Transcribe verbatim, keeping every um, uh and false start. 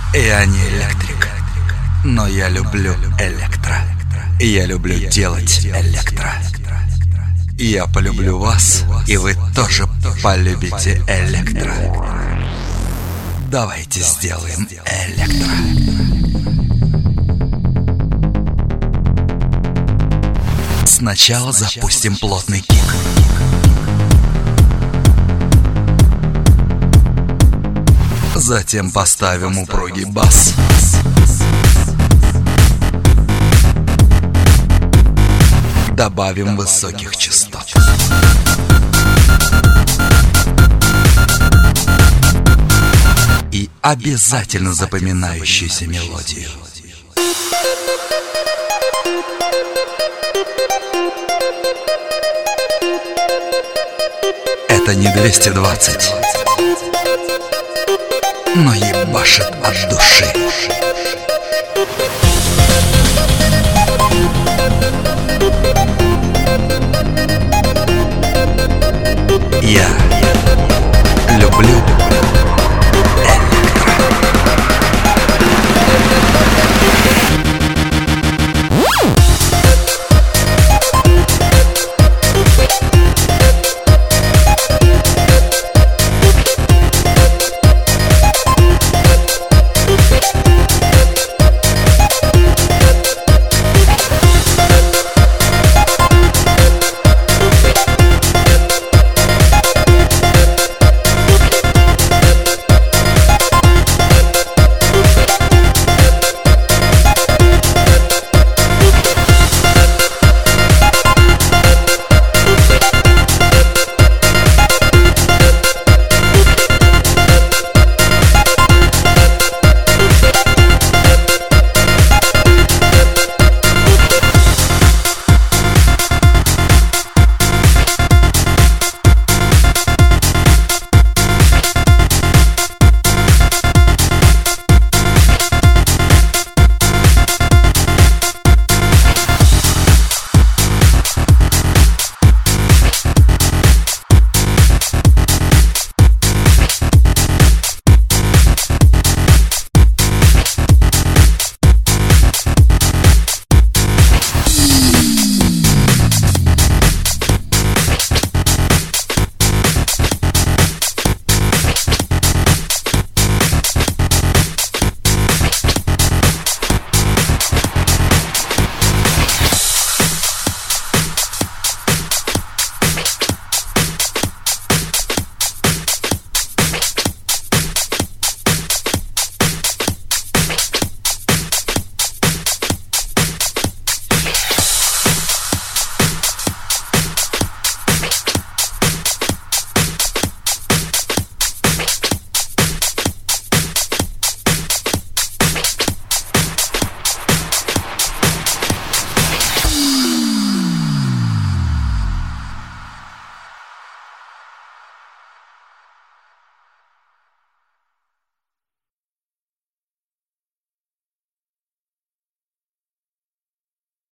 Я не электрик, но я люблю электро. Я люблю делать электро. Я полюблю вас, и вы тоже полюбите электро. Давайте сделаем электро. Сначала запустим плотный кик. Затем поставим упругий бас. Добавим высоких частот. И обязательно запоминающуюся мелодию. Это не двести двадцать, но ебашит от души. Я люблю